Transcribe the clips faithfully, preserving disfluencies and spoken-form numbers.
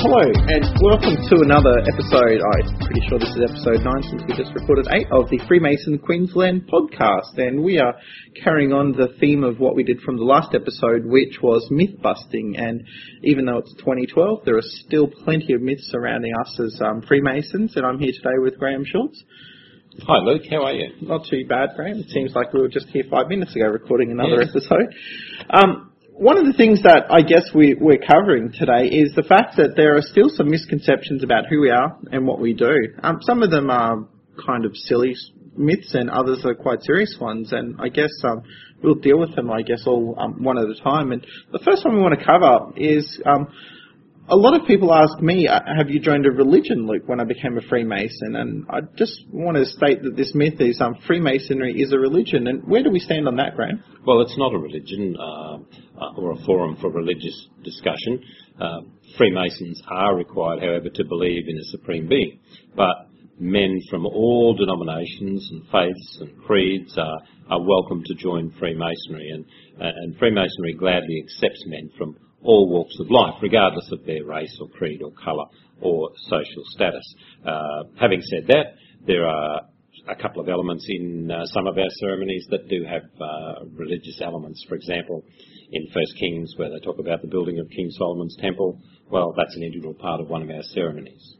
Hello and welcome to another episode, I'm pretty sure this is episode nine since we just recorded eight, of the Freemason Queensland podcast, and we are carrying on the theme of what we did from the last episode, which was myth busting. And even though it's twenty twelve, there are still plenty of myths surrounding us as um, Freemasons, and I'm here today with Graham Schultz. Hi Luke, how are you? Not too bad, Graham. It seems like we were just here five minutes ago recording another yeah. episode. Um, One of the things that I guess we, we're covering today is the fact that there are still some misconceptions about who we are and what we do. Um, some of them are kind of silly myths and others are quite serious ones, and I guess um, we'll deal with them, I guess, all um, one at a time. And the first one we want to cover is um, a lot of people ask me, have you joined a religion, Luke, when I became a Freemason? And I just want to state that this myth is um, Freemasonry is a religion. And where do we stand on that, Graham? Well, it's not a religion uh, or a forum for religious discussion. Uh, Freemasons are required, however, to believe in a supreme being. But men from all denominations and faiths and creeds are, are welcome to join Freemasonry. And, uh, and Freemasonry gladly accepts men from all walks of life, regardless of their race or creed or colour or social status. Uh, having said that, there are a couple of elements in uh, some of our ceremonies that do have uh, religious elements. For example, in First Kings, where they talk about the building of King Solomon's temple, well, that's an integral part of one of our ceremonies.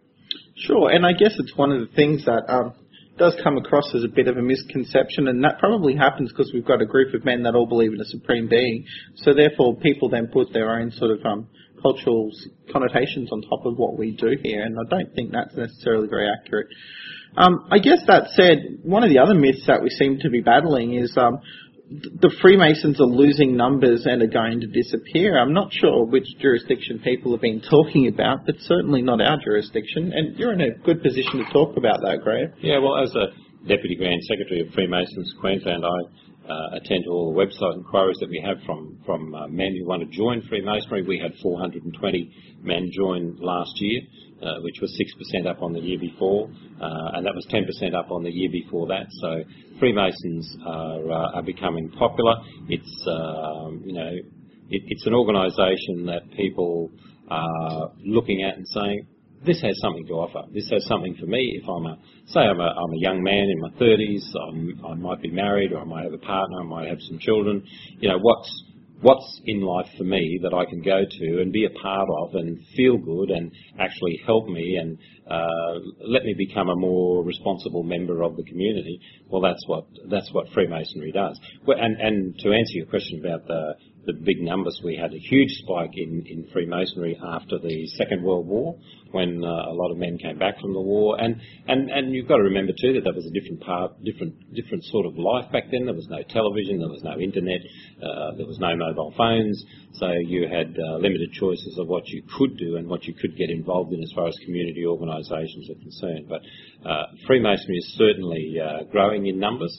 Sure, and I guess it's one of the things that um, does come across as a bit of a misconception, and that probably happens because we've got a group of men that all believe in a supreme being, so therefore people then put their own sort of um, cultural connotations on top of what we do here, and I don't think that's necessarily very accurate. Um, I guess that said, one of the other myths that we seem to be battling is um, the Freemasons are losing numbers and are going to disappear. I'm not sure which jurisdiction people have been talking about, but certainly not our jurisdiction. And you're in a good position to talk about that, Graham. Yeah, well, as a Deputy Grand Secretary of Freemasons Queensland, I uh, attend to all the website inquiries that we have from, from uh, men who want to join Freemasonry. We had four hundred twenty men join last year, uh, which was six percent up on the year before, uh, and that was ten percent up on the year before that. So Freemasons are, uh, are becoming popular. It's, um, you know, it, it's an organisation that people are looking at and saying, this has something to offer. This has something for me. If I'm a, say I'm a, I'm a young man in my thirties, I'm, I might be married, or I might have a partner, I might have some children. You know, what's what's in life for me that I can go to and be a part of and feel good and actually help me and uh, let me become a more responsible member of the community. Well, that's what that's what Freemasonry does. Well, and and to answer your question about the the big numbers, we had a huge spike in, in Freemasonry after the Second World War, when uh, a lot of men came back from the war. And, and, and you've got to remember too that that was a different part, different different sort of life back then. There was no television, there was no internet, uh, there was no mobile phones, so you had uh, limited choices of what you could do and what you could get involved in as far as community organisations are concerned. But uh, Freemasonry is certainly uh, growing in numbers,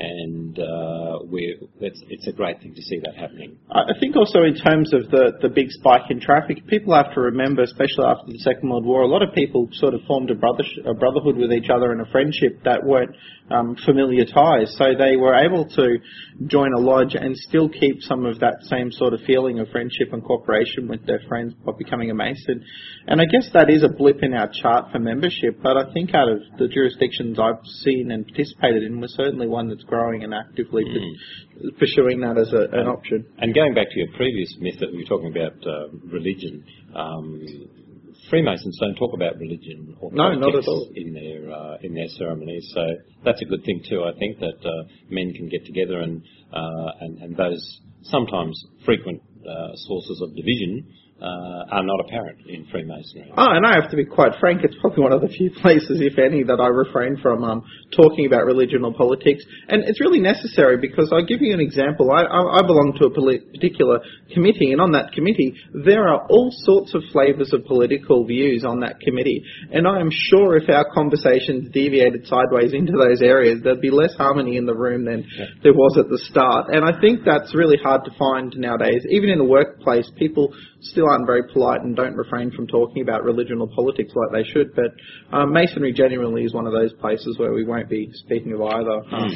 and uh, we're, it's, it's a great thing to see that happening. I think also in terms of the, the big spike in traffic, people have to remember, especially after the Second World War, a lot of people sort of formed a, brother, a brotherhood with each other and a friendship that weren't um, familiar ties. So they were able to join a lodge and still keep some of that same sort of feeling of friendship and cooperation with their friends by becoming a Mason. And I guess that is a blip in our chart for membership, but I think out of the jurisdictions I've seen and participated in, we're certainly one that's growing and actively mm. pursuing that as a, an option. And going back to your previous myth that we were talking about uh, religion, um, Freemasons don't talk about religion or no, politics not at all. in their uh, in their ceremonies. So that's a good thing too. I think that uh, men can get together and uh, and, and those sometimes frequent uh, sources of division Uh, are not apparent in Freemasonry. Oh, and I have to be quite frank, it's probably one of the few places, if any, that I refrain from um, talking about religion or politics. And it's really necessary because I'll give you an example. I, I, I belong to a particular committee, and on that committee, there are all sorts of flavours of political views on that committee. And I am sure if our conversations deviated sideways into those areas, there'd be less harmony in the room than yeah. there was at the start. And I think that's really hard to find nowadays. Even in the workplace, people still aren't very polite and don't refrain from talking about religion or politics like they should, but um, Masonry genuinely is one of those places where we won't be speaking of either. Um,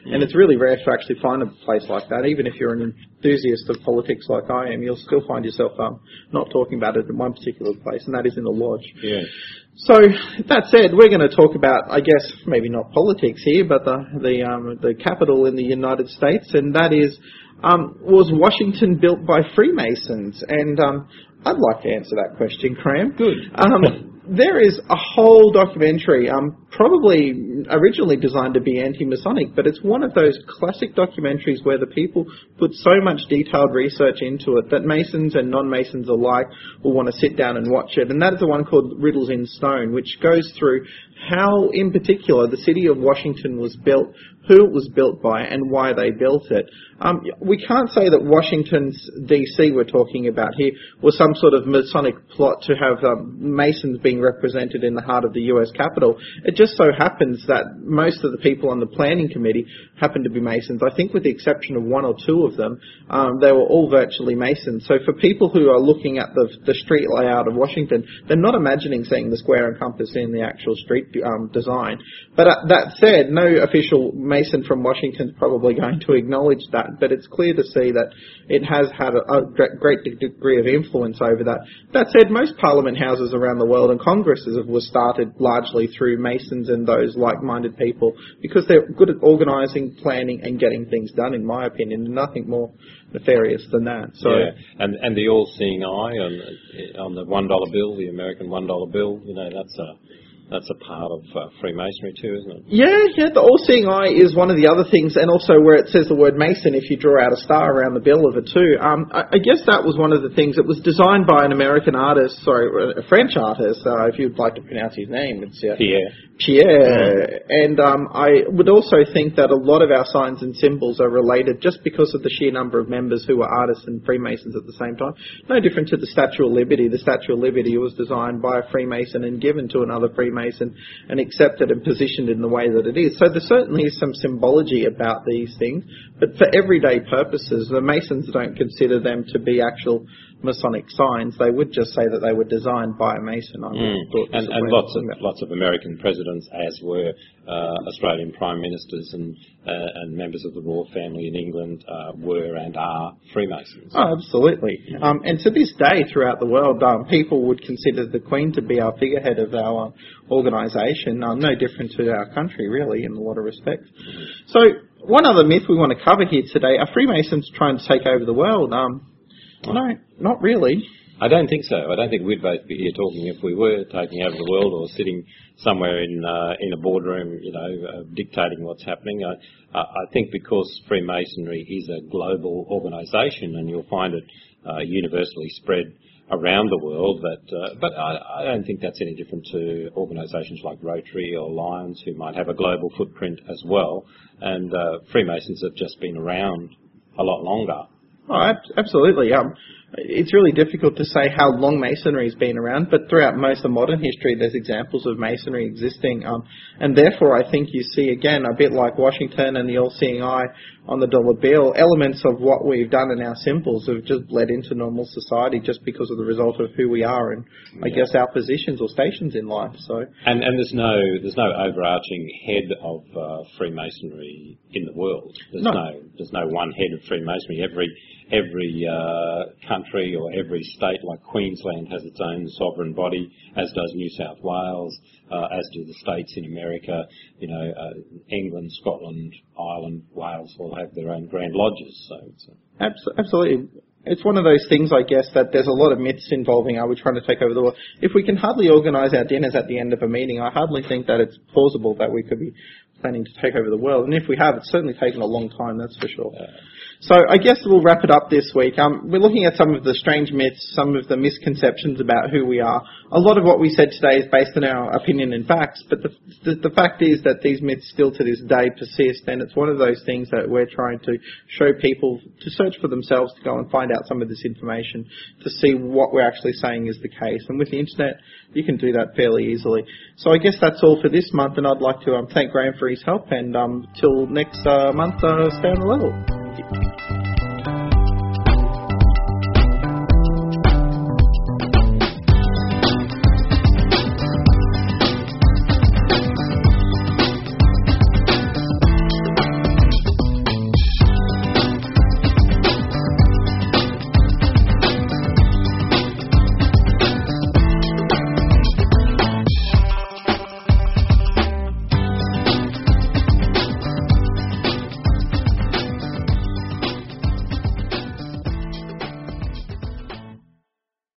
And it's really rare to actually find a place like that. Even if you're an enthusiast of politics like I am, you'll still find yourself um, not talking about it in one particular place, and that is in the lodge. Yeah. So, that said, we're going to talk about, I guess, maybe not politics here, but the the, um, the capital in the United States, and that is, um, was Washington built by Freemasons? And um, I'd like to answer that question, Cram. Good. Um, there is a whole documentary, um, probably originally designed to be anti-Masonic, but it's one of those classic documentaries where the people put so much detailed research into it that Masons and non-Masons alike will want to sit down and watch it. And that is the one called Riddles in Stone, which goes through how, in particular, the city of Washington was built, who it was built by, and why they built it. Um, we can't say that Washington's D C we're talking about here was some sort of Masonic plot to have um, Masons being represented in the heart of the U S Capitol. It just so happens that most of the people on the planning committee happen to be Masons. I think with the exception of one or two of them, um, they were all virtually Masons. So for people who are looking at the, the street layout of Washington, they're not imagining seeing the square and compass in the actual street um, design. But uh, that said, no official Mason from Washington is probably going to acknowledge that. But it's clear to see that it has had a, a great degree of influence over that. That said, most parliament houses around the world and congresses were started largely through Masons and those like-minded people because they're good at organising, planning and getting things done, in my opinion, and nothing more nefarious than that. So, yeah, and, and the all-seeing eye on the, on the one dollar bill, the American one dollar bill, you know, that's a... That's a part of uh, Freemasonry too, isn't it? Yeah, yeah. The all-seeing eye is one of the other things, and also where it says the word Mason, if you draw out a star around the bill of it too. Um, I, I guess that was one of the things. It was designed by an American artist, sorry, a French artist, uh, if you'd like to pronounce his name. It's uh, Pierre. Pierre. And um, I would also think that a lot of our signs and symbols are related just because of the sheer number of members who were artists and Freemasons at the same time. No different to the Statue of Liberty. The Statue of Liberty was designed by a Freemason and given to another Freemason and accepted and positioned in the way that it is. So there certainly is some symbology about these things, but for everyday purposes, the Masons don't consider them to be actual Masonic signs. They would just say that they were designed by a Mason. I mm. And, and lots of that. lots of American presidents, as were uh, Australian prime ministers and uh, and members of the royal family in England, uh, were and are Freemasons. Oh, absolutely. Um, and to this day, throughout the world, um, people would consider the Queen to be our figurehead of our organisation. Um, no different to our country, really, in a lot of respects. So, one other myth we want to cover here today: are Freemasons trying to take over the world? Um, No, not really. I don't think so. I don't think we'd both be here talking if we were taking over the world or sitting somewhere in uh, in a boardroom, you know, uh, dictating what's happening. I, I think because Freemasonry is a global organisation, and you'll find it uh, universally spread around the world. That, uh, but I, I don't think that's any different to organisations like Rotary or Lions, who might have a global footprint as well. And uh, Freemasons have just been around a lot longer. Oh, absolutely. Um, it's really difficult to say how long Masonry has been around, but throughout most of modern history, there's examples of Masonry existing. Um, and therefore, I think you see, again, a bit like Washington and the all-seeing eye on the dollar bill, elements of what we've done in our symbols have just bled into normal society just because of the result of who we are and, I yeah. guess, our positions or stations in life. So, and, and there's no there's no overarching head of uh, Freemasonry in the world. There's no. no there's no one head of Freemasonry. Every every uh, country or every state, like Queensland, has its own sovereign body, as does New South Wales, uh, as do the states in America. You know, uh, England, Scotland, Ireland, Wales all have their own grand lodges. So it's a absolutely. It's one of those things, I guess, that there's a lot of myths involving, are we trying to take over the world? If we can hardly organise our dinners at the end of a meeting, I hardly think that it's plausible that we could be planning to take over the world. And if we have, it's certainly taken a long time, that's for sure. Yeah. So I guess we'll wrap it up this week. Um, we're looking at some of the strange myths, some of the misconceptions about who we are. A lot of what we said today is based on our opinion and facts, but the, the, the fact is that these myths still to this day persist, and it's one of those things that we're trying to show people to search for themselves, to go and find out some of this information, to see what we're actually saying is the case. And with the internet, you can do that fairly easily. So I guess that's all for this month, and I'd like to um, thank Graham for his help, and um, till next uh, month, uh, stay on the level. Thank you.